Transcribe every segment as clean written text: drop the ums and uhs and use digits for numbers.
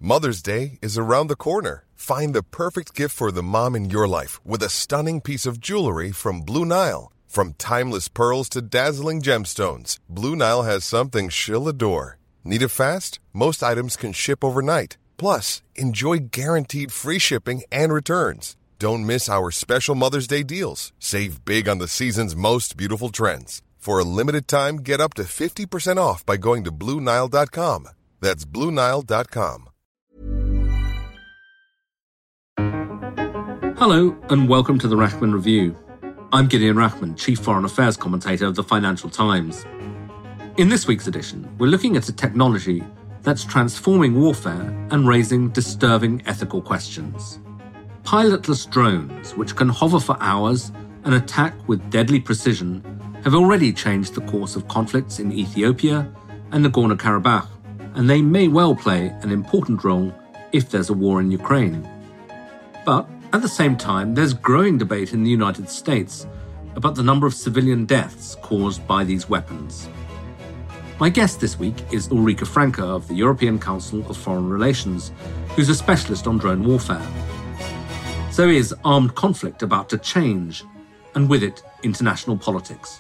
Mother's Day is around the corner. Find the perfect gift for the mom in your life with a stunning piece of jewelry from Blue Nile. From timeless pearls to dazzling gemstones, Blue Nile has something she'll adore. Need it fast? Most items can ship overnight. Plus, enjoy guaranteed free shipping and returns. Don't miss our special Mother's Day deals. Save big on the season's most beautiful trends. For a limited time, get up to 50% off by going to BlueNile.com. That's BlueNile.com. Hello, and welcome to the Rachman Review. I'm Gideon Rachman, Chief Foreign Affairs Commentator of the Financial Times. In this week's edition, we're looking at a technology that's transforming warfare and raising disturbing ethical questions. Pilotless drones, which can hover for hours and attack with deadly precision, have already changed the course of conflicts in Ethiopia and Nagorno-Karabakh, and they may well play an important role if there's a war in Ukraine. But at the same time, there's growing debate in the United States about the number of civilian deaths caused by these weapons. My guest this week is Ulrike Franke of the European Council of Foreign Relations, who's a specialist on drone warfare. So is armed conflict about to change, and with it, international politics?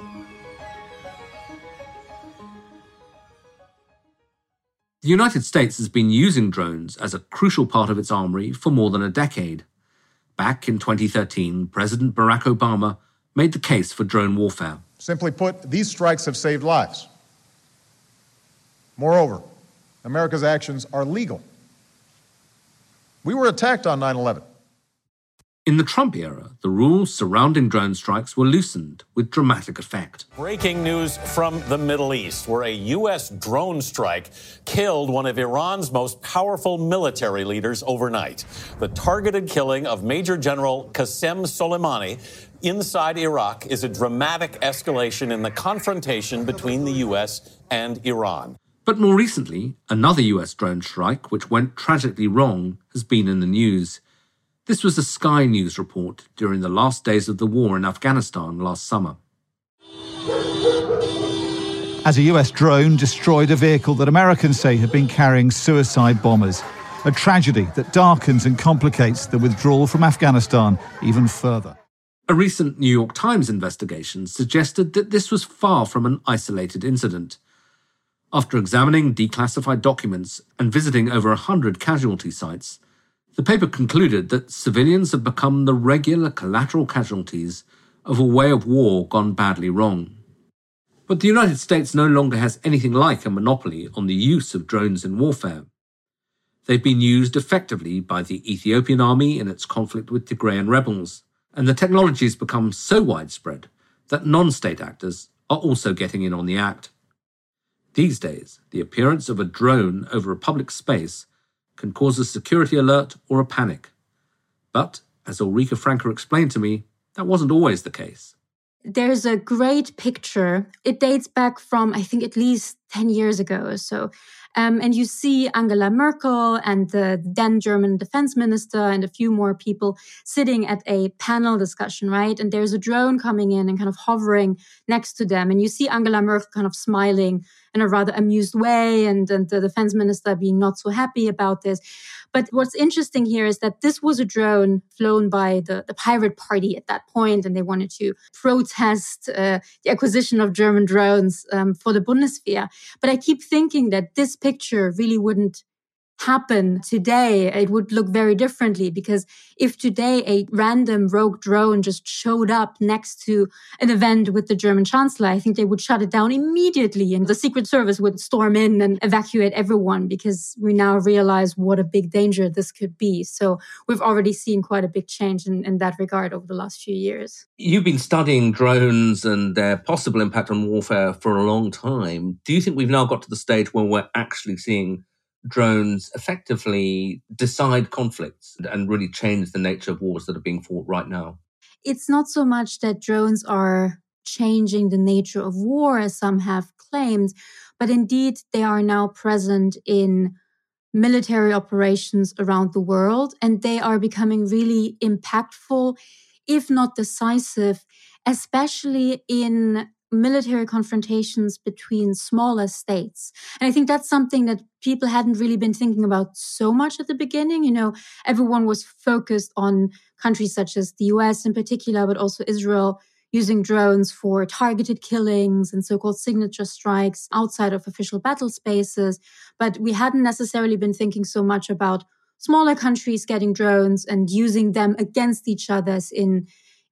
The United States has been using drones as a crucial part of its armory for more than a decade. Back in 2013, President Barack Obama made the case for drone warfare. Simply put, these strikes have saved lives. Moreover, America's actions are legal. We were attacked on 9/11. In the Trump era, the rules surrounding drone strikes were loosened with dramatic effect. Breaking news from the Middle East, where a U.S. drone strike killed one of Iran's most powerful military leaders overnight. The targeted killing of Major General Qasem Soleimani inside Iraq is a dramatic escalation in the confrontation between the U.S. and Iran. But more recently, another US drone strike, which went tragically wrong, has been in the news. This was a Sky News report during the last days of the war in Afghanistan last summer. As a US drone destroyed a vehicle that Americans say had been carrying suicide bombers. A tragedy that darkens and complicates the withdrawal from Afghanistan even further. A recent New York Times investigation suggested that this was far from an isolated incident. After examining declassified documents and visiting over 100 casualty sites, the paper concluded that civilians have become the regular collateral casualties of a way of war gone badly wrong. But the United States no longer has anything like a monopoly on the use of drones in warfare. They've been used effectively by the Ethiopian army in its conflict with Tigrayan rebels, and the technology has become so widespread that non-state actors are also getting in on the act. These days, the appearance of a drone over a public space can cause a security alert or a panic. But, as Ulrike Franke explained to me, that wasn't always the case. There's a great picture. It dates back from, I think, at least 10 years ago or so. And you see Angela Merkel and the then German defense minister and a few more people sitting at a panel discussion, right? And there's a drone coming in and kind of hovering next to them. And you see Angela Merkel kind of smiling in a rather amused way and the defense minister being not so happy about this. But what's interesting here is that this was a drone flown by the Pirate Party at that point, and they wanted to protest the acquisition of German drones for the Bundeswehr. But I keep thinking that this picture really wouldn't happen today. It would look very differently, because if today a random rogue drone just showed up next to an event with the German Chancellor, I think they would shut it down immediately and the Secret Service would storm in and evacuate everyone, because we now realize what a big danger this could be. So we've already seen quite a big change in that regard over the last few years. You've been studying drones and their possible impact on warfare for a long time. Do you think we've now got to the stage where we're actually seeing drones effectively decide conflicts and really change the nature of wars that are being fought right now? It's not so much that drones are changing the nature of war, as some have claimed, but indeed they are now present in military operations around the world, and they are becoming really impactful, if not decisive, especially in military confrontations between smaller states. And I think that's something that people hadn't really been thinking about so much at the beginning. Everyone was focused on countries such as the US in particular, but also Israel, using drones for targeted killings and so-called signature strikes outside of official battle spaces. But we hadn't necessarily been thinking so much about smaller countries getting drones and using them against each other in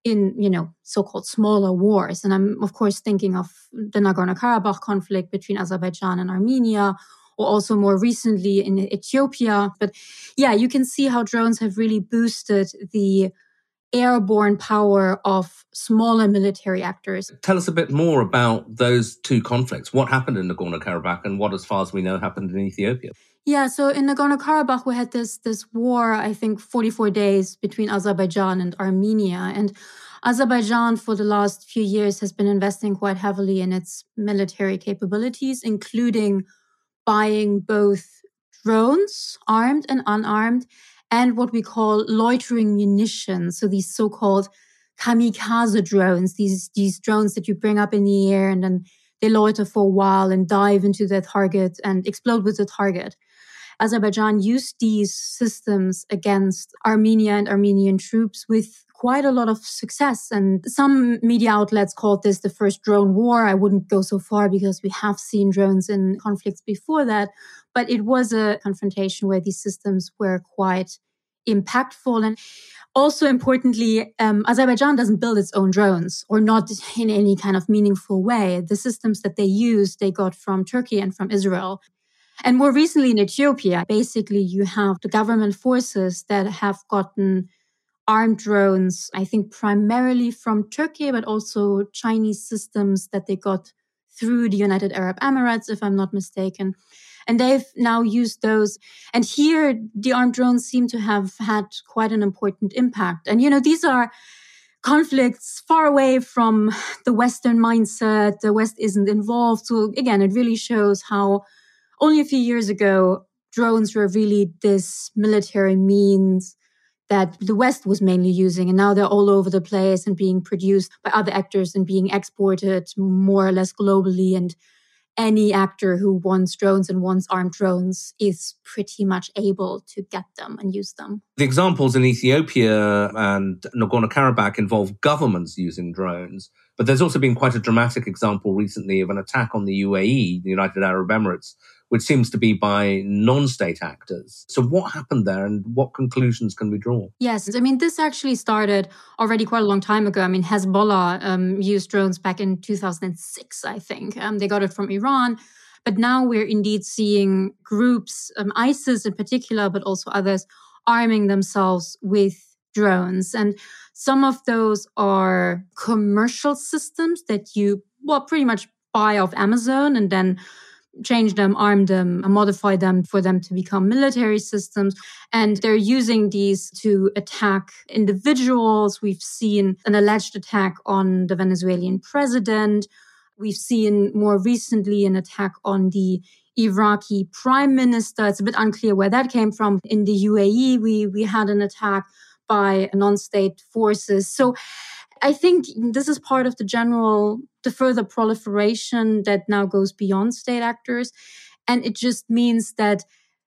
so-called smaller wars. And I'm, of course, thinking of the Nagorno-Karabakh conflict between Azerbaijan and Armenia, or also more recently in Ethiopia. But yeah, you can see how drones have really boosted the airborne power of smaller military actors. Tell us a bit more about those two conflicts. What happened in Nagorno-Karabakh and what, as far as we know, happened in Ethiopia? Yeah, so in Nagorno-Karabakh, we had this war, I think 44 days between Azerbaijan and Armenia. And Azerbaijan for the last few years has been investing quite heavily in its military capabilities, including buying both drones, armed and unarmed, and what we call loitering munitions. So these so-called kamikaze drones, these drones that you bring up in the air and then they loiter for a while and dive into their target and explode with the target. Azerbaijan used these systems against Armenia and Armenian troops with quite a lot of success. And some media outlets called this the first drone war. I wouldn't go so far because we have seen drones in conflicts before that. But it was a confrontation where these systems were quite impactful. And also importantly, Azerbaijan doesn't build its own drones, or not in any kind of meaningful way. The systems that they use, they got from Turkey and from Israel. And more recently in Ethiopia, basically you have the government forces that have gotten armed drones, I think primarily from Turkey, but also Chinese systems that they got through the United Arab Emirates, if I'm not mistaken. And they've now used those. And here, the armed drones seem to have had quite an important impact. And, these are conflicts far away from the Western mindset. The West isn't involved. So again, it really shows how only a few years ago, drones were really this military means that the West was mainly using. And now they're all over the place and being produced by other actors and being exported more or less globally. And any actor who wants drones and wants armed drones is pretty much able to get them and use them. The examples in Ethiopia and Nagorno-Karabakh involve governments using drones, but there's also been quite a dramatic example recently of an attack on the UAE, the United Arab Emirates, which seems to be by non-state actors. So what happened there and what conclusions can we draw? Yes, this actually started already quite a long time ago. Hezbollah used drones back in 2006, I think. They got it from Iran. But now we're indeed seeing groups, ISIS in particular, but also others, arming themselves with drones. And some of those are commercial systems that you, pretty much buy off Amazon and then change them, arm them, and modify them for them to become military systems. And they're using these to attack individuals. We've seen an alleged attack on the Venezuelan president. We've seen more recently an attack on the Iraqi prime minister. It's a bit unclear where that came from. In the UAE, we had an attack by non-state forces. So I think this is part of the further proliferation that now goes beyond state actors. And it just means that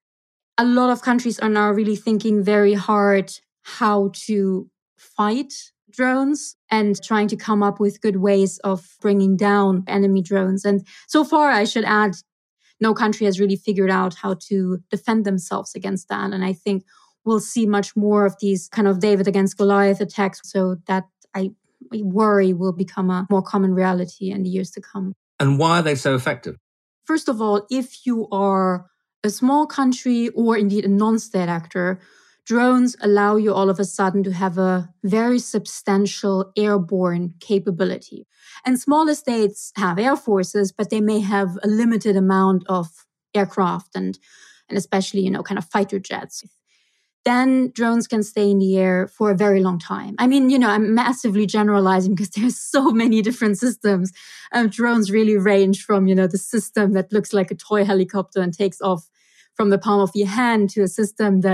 a lot of countries are now really thinking very hard how to fight drones and trying to come up with good ways of bringing down enemy drones. And so far, I should add, no country has really figured out how to defend themselves against that. And I think we'll see much more of these kind of David against Goliath attacks. So that I worry will become a more common reality in the years to come. And why are they so effective? First of all, if you are a small country or indeed a non-state actor, drones allow you all of a sudden to have a very substantial airborne capability. And smaller states have air forces, but they may have a limited amount of aircraft and especially, kind of fighter jets. Then drones can stay in the air for a very long time. I'm massively generalizing because there's so many different systems. Drones really range from, the system that looks like a toy helicopter and takes off from the palm of your hand to a system that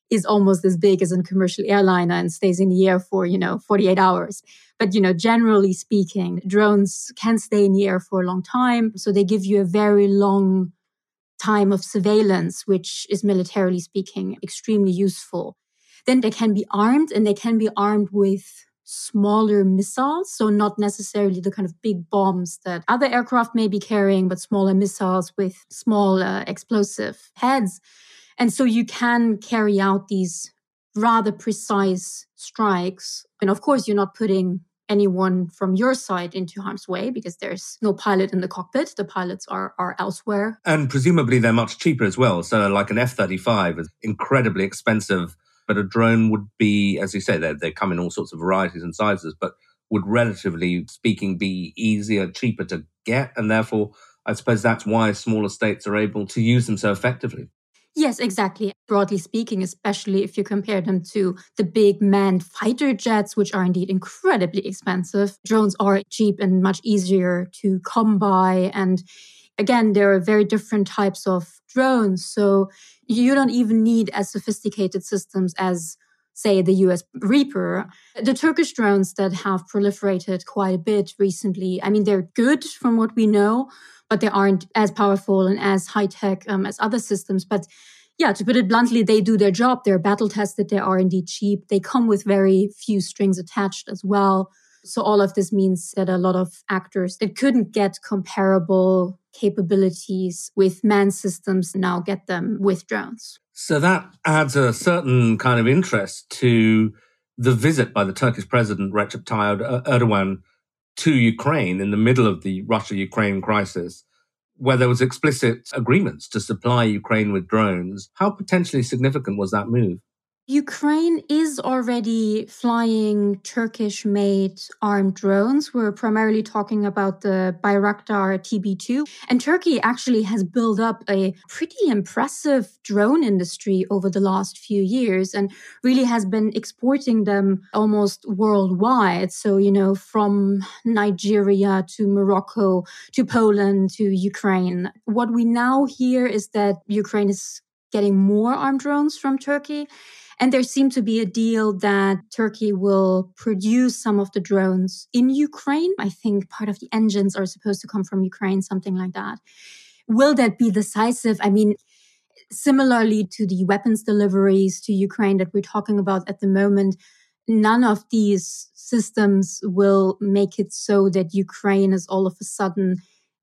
is almost as big as a commercial airliner and stays in the air for, 48 hours. But, generally speaking, drones can stay in the air for a long time. So they give you a very long time of surveillance, which is militarily speaking extremely useful. Then they can be armed, and they can be armed with smaller missiles. So not necessarily the kind of big bombs that other aircraft may be carrying, but smaller missiles with small explosive heads. And so you can carry out these rather precise strikes. And of course, you're not putting anyone from your side into harm's way because there's no pilot in the cockpit. The pilots are elsewhere. And presumably they're much cheaper as well. So like an F-35 is incredibly expensive, but a drone would be, as you say, they come in all sorts of varieties and sizes, but would relatively speaking be easier, cheaper to get. And therefore, I suppose that's why smaller states are able to use them so effectively. Yes, exactly. Broadly speaking, especially if you compare them to the big manned fighter jets, which are indeed incredibly expensive, drones are cheap and much easier to come by. And again, there are very different types of drones. So you don't even need as sophisticated systems as, say, the US Reaper. The Turkish drones that have proliferated quite a bit recently, I mean, they're good from what we know, but they aren't as powerful and as high-tech as other systems. But yeah, to put it bluntly, they do their job. They're battle-tested. They are indeed cheap. They come with very few strings attached as well. So all of this means that a lot of actors that couldn't get comparable capabilities with manned systems now get them with drones. So that adds a certain kind of interest to the visit by the Turkish president, Recep Tayyip Erdogan, to Ukraine in the middle of the Russia-Ukraine crisis, where there was explicit agreements to supply Ukraine with drones. How potentially significant was that move? Ukraine is already flying Turkish-made armed drones. We're primarily talking about the Bayraktar TB2. And Turkey actually has built up a pretty impressive drone industry over the last few years and really has been exporting them almost worldwide. So, from Nigeria to Morocco to Poland to Ukraine. What we now hear is that Ukraine is getting more armed drones from Turkey. And there seemed to be a deal that Turkey will produce some of the drones in Ukraine. I think part of the engines are supposed to come from Ukraine, something like that. Will that be decisive? I mean, similarly to the weapons deliveries to Ukraine that we're talking about at the moment, none of these systems will make it so that Ukraine is all of a sudden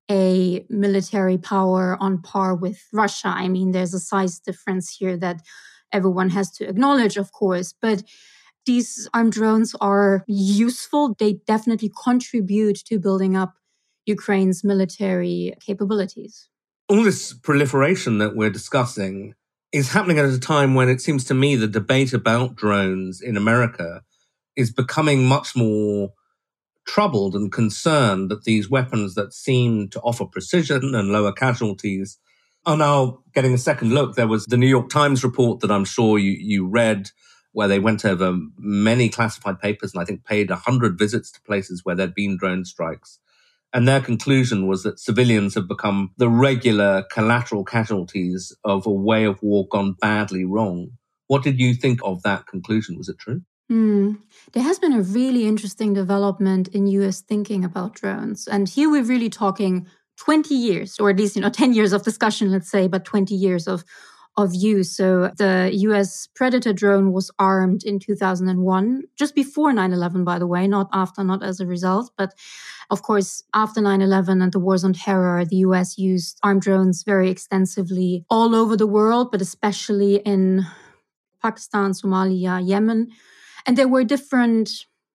a military power on par with Russia. I mean, there's a size difference here that everyone has to acknowledge, of course, but these armed drones are useful. They definitely contribute to building up Ukraine's military capabilities. All this proliferation that we're discussing is happening at a time when it seems to me the debate about drones in America is becoming much more troubled and concerned that these weapons that seem to offer precision and lower casualties are now getting a second look. There was the New York Times report that I'm sure you read, where they went over many classified papers and I think paid 100 visits to places where there'd been drone strikes. And their conclusion was that civilians have become the regular collateral casualties of a way of war gone badly wrong. What did you think of that conclusion? Was it true? There has been a really interesting development in US thinking about drones. And here we're really talking 20 years, or at least, 10 years of discussion, let's say, but 20 years of use. So the US Predator drone was armed in 2001, just before 9/11, by the way, not after, not as a result. But of course, after 9/11 and the wars on terror, the US used armed drones very extensively all over the world, but especially in Pakistan, Somalia, Yemen. And there were different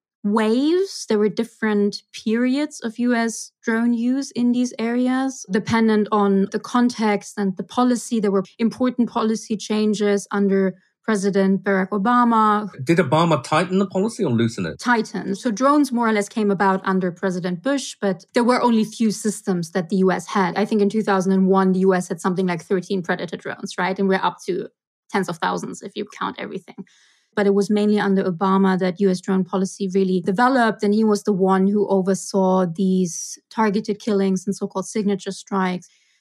waves. There were different periods of US drone use in these areas, dependent on the context and the policy. There were important policy changes under President Barack Obama. Did Obama tighten the policy or loosen it? Tighten. So drones more or less came about under President Bush, but there were only few systems that the US had. I think in 2001, the US had something like 13 Predator drones, right? And we're up to tens of thousands if you count everything. But it was mainly under Obama that US drone policy really developed. And he was the one who oversaw these targeted killings and so-called signature strikes.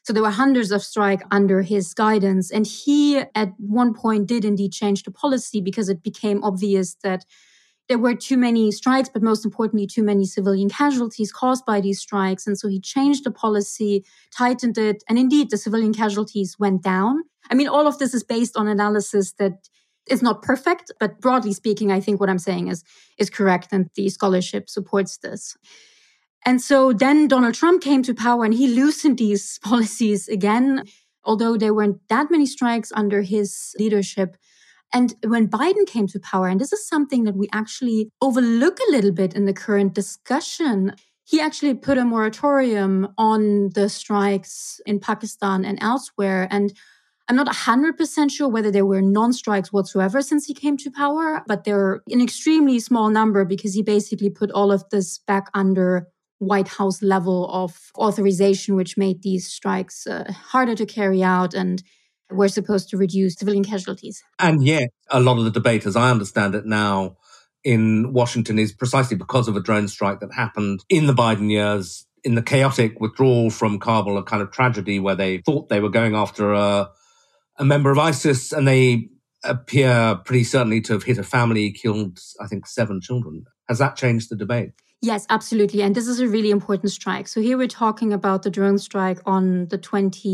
So there were hundreds of strikes under his guidance. And he, at one point, did indeed change the policy because it became obvious that there were too many strikes, but most importantly, too many civilian casualties caused by these strikes. And so he changed the policy, tightened it, and indeed the civilian casualties went down. I mean, all of this is based on analysis that is not perfect, but broadly speaking, I think what I'm saying is correct, and the scholarship supports this. And so then Donald Trump came to power and he loosened these policies again, although there weren't that many strikes under his leadership. And when Biden came to power, and this is something that we actually overlook a little bit in the current discussion, he actually put a moratorium on the strikes in Pakistan and elsewhere. And I'm not 100% sure whether there were non-strikes whatsoever since he came to power, but they're an extremely small number because he basically put all of this back under White House level of authorization, which made these strikes harder to carry out and were supposed to reduce civilian casualties. And yet, a lot of the debate, as I understand it now, in Washington is precisely because of a drone strike that happened in the Biden years, in the chaotic withdrawal from Kabul, a kind of tragedy where they thought they were going after a member of ISIS, and they appear pretty certainly to have hit a family, killed, I think, 7 children. Has that changed the debate? Yes, absolutely. And this is a really important strike. So here we're talking about the drone strike on the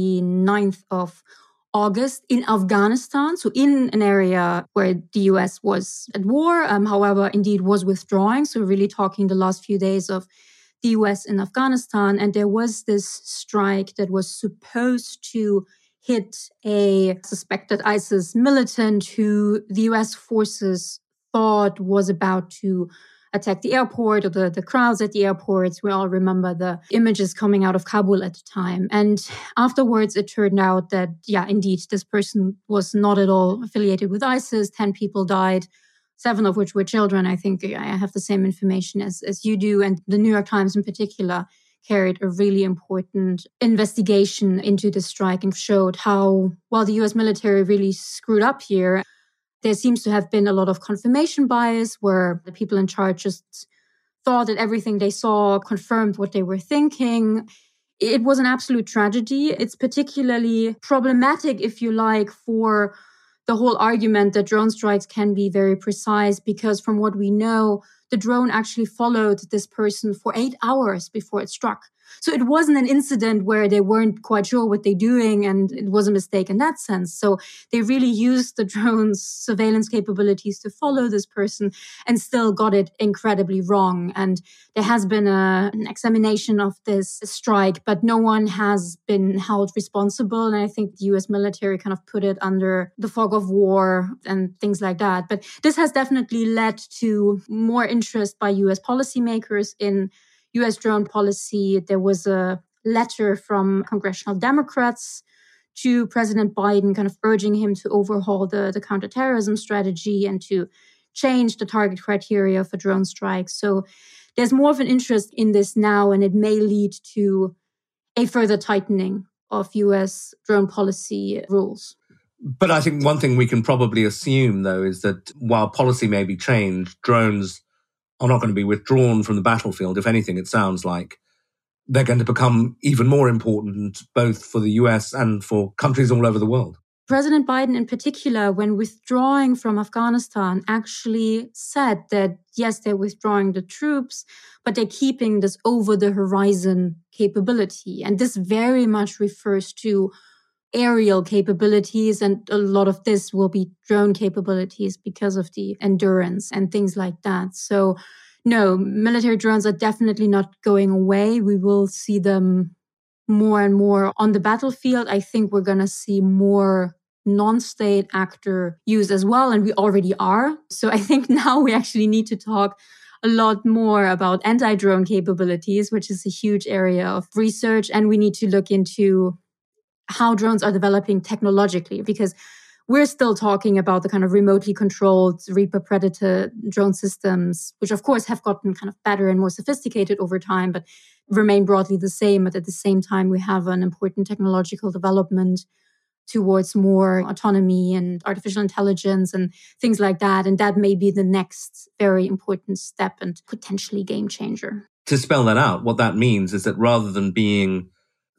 29th of August in Afghanistan. So in an area where the US was at war, however, indeed was withdrawing. So really talking the last few days of the US in Afghanistan. And there was this strike that was supposed to hit a suspected ISIS militant who the US forces thought was about to attack the airport, or the crowds at the airports. We all remember the images coming out of Kabul at the time. And afterwards, it turned out that, yeah, indeed, this person was not at all affiliated with ISIS. 10 people died, 7 of which were children. I think I have the same information as you do. And the New York Times in particular carried a really important investigation into the strike and showed how, well, the US military really screwed up here. There seems to have been a lot of confirmation bias where the people in charge just thought that everything they saw confirmed what they were thinking. It was an absolute tragedy. It's particularly problematic, if you like, for the whole argument that drone strikes can be very precise, because from what we know, the drone actually followed this person for 8 hours before it struck. So it wasn't an incident where they weren't quite sure what they're doing and it was a mistake in that sense. So they really used the drone's surveillance capabilities to follow this person and still got it incredibly wrong. And there has been an examination of this strike, but no one has been held responsible. And I think the US military kind of put it under the fog of war and things like that. But this has definitely led to more interest by US policymakers in US drone policy. There was a letter from congressional Democrats to President Biden kind of urging him to overhaul the counterterrorism strategy and to change the target criteria for drone strikes. So there's more of an interest in this now, and it may lead to a further tightening of US drone policy rules. But I think one thing we can probably assume, though, is that while policy may be changed, drones are not going to be withdrawn from the battlefield. If anything, it sounds like they're going to become even more important, both for the US and for countries all over the world. President Biden in particular, when withdrawing from Afghanistan, actually said that, yes, they're withdrawing the troops, but they're keeping this over-the-horizon capability. And this very much refers to aerial capabilities, and a lot of this will be drone capabilities because of the endurance and things like that. So no, military drones are definitely not going away. We will see them more and more on the battlefield. I think we're going to see more non-state actor use as well, and we already are. So I think now we actually need to talk a lot more about anti-drone capabilities, which is a huge area of research, and we need to look into how drones are developing technologically, because we're still talking about the kind of remotely controlled Reaper Predator drone systems, which of course have gotten kind of better and more sophisticated over time, but remain broadly the same. But at the same time, we have an important technological development towards more autonomy and artificial intelligence and things like that. And that may be the next very important step and potentially game changer. To spell that out, what that means is that rather than being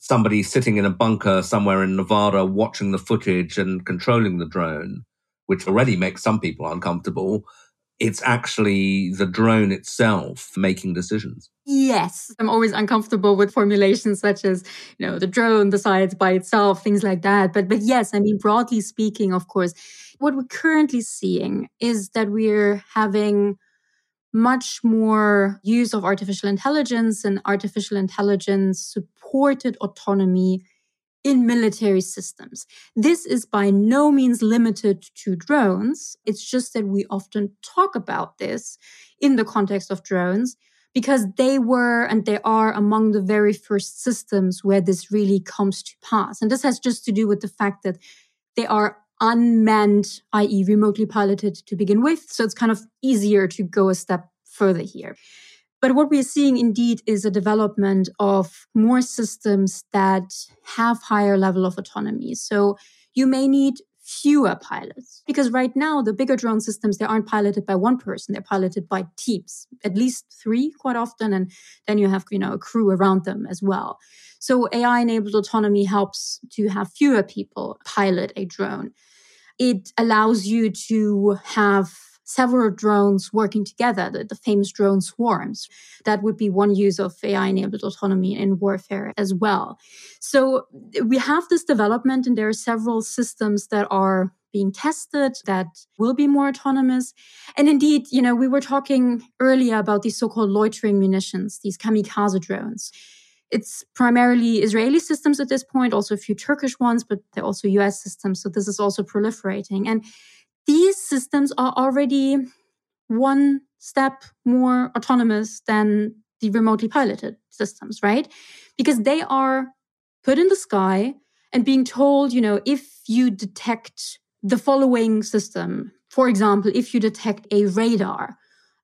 somebody sitting in a bunker somewhere in Nevada watching the footage and controlling the drone, which already makes some people uncomfortable. It's actually the drone itself making decisions. Yes, I'm always uncomfortable with formulations such as, the drone decides by itself, things like that. But yes, I mean, broadly speaking, of course, what we're currently seeing is that we're having much more use of artificial intelligence and artificial intelligence supported autonomy in military systems. This is by no means limited to drones. It's just that we often talk about this in the context of drones because they were and they are among the very first systems where this really comes to pass. And this has just to do with the fact that they are unmanned, i.e. remotely piloted to begin with. So it's kind of easier to go a step further here. But what we're seeing indeed is a development of more systems that have higher level of autonomy. So you may need fewer pilots because right now the bigger drone systems, they aren't piloted by one person. They're piloted by teams, at least 3 quite often. And then you have, a crew around them as well. So AI-enabled autonomy helps to have fewer people pilot a drone. It allows you to have several drones working together, the famous drone swarms. That would be one use of AI-enabled autonomy in warfare as well. So we have this development, and there are several systems that are being tested that will be more autonomous. And indeed, we were talking earlier about these so-called loitering munitions, these kamikaze drones. It's primarily Israeli systems at this point, also a few Turkish ones, but they're also US systems. So this is also proliferating. And these systems are already one step more autonomous than the remotely piloted systems, right? Because they are put in the sky and being told, if you detect the following system, for example, if you detect a radar,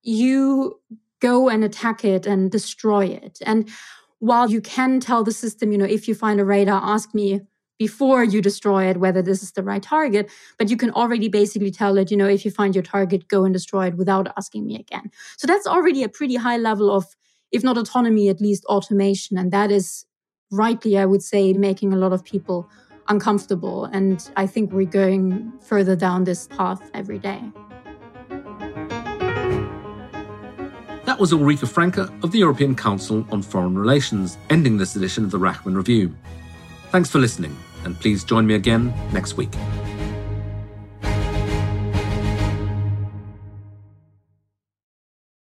you go and attack it and destroy it. And while you can tell the system, if you find a radar, ask me before you destroy it, whether this is the right target. But you can already basically tell it, if you find your target, go and destroy it without asking me again. So that's already a pretty high level of, if not autonomy, at least automation. And that is rightly, I would say, making a lot of people uncomfortable. And I think we're going further down this path every day. That was Ulrike Franke of the European Council on Foreign Relations, ending this edition of the Rachman Review. Thanks for listening, and please join me again next week.